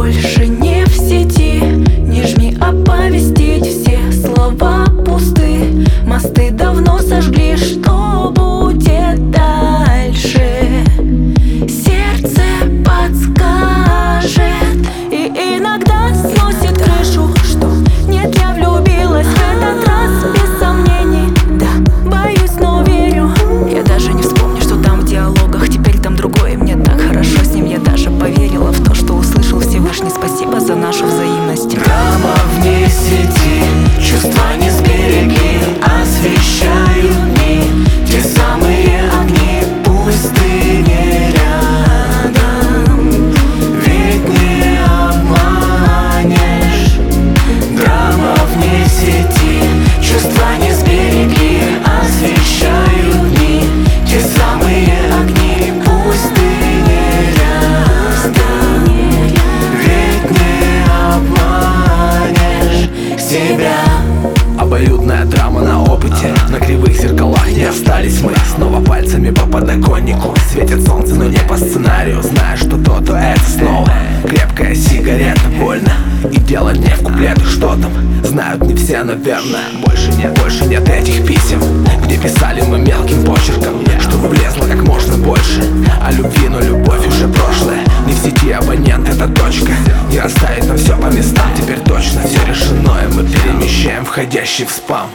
больше не в сети. Не жми оповестить, все слова пусты. Мосты давно сожгли, что будет дальше? Сердце подскажет и иногда сносит крышу. Что нет, я влюбилась в этот раз без сомнений. Да, боюсь, но верю. Я даже не вспомню, что там в диалогах. Теперь там другое, мне так хорошо с ним. Я даже поверила в то, что услышал Всевышний. Спасибо за нашу взаимность. Драма вне сети, чувства не сберегли, освещают дни, те самые огни. Пусть ты не рядом, ведь не обманешь. Драма вне сети, чувства не сберегли, освещают дни, те самые огни. Пусть ты не рядом, ведь не обманешь себя. Обоюдная драма на опыте, на кривых зеркалах не остались мы. Снова пальцами по подоконнику, светит солнце, но не по сценарию. Знаешь, что то это снова крепкая сигарета, больно. И дело не в куплетах, что там знают не все, наверное. Больше нет этих писем, где писали мы мелким почерком, чтобы влезло как можно больше о любви, но любовь уже прошлое. Не в сети абонент, это точка. Не расставить нам все по местам, теперь точно все решено, и мы перемещаем входящий в спам.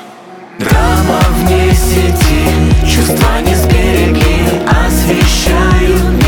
Драма вне сети, чувства не сберегли, освещают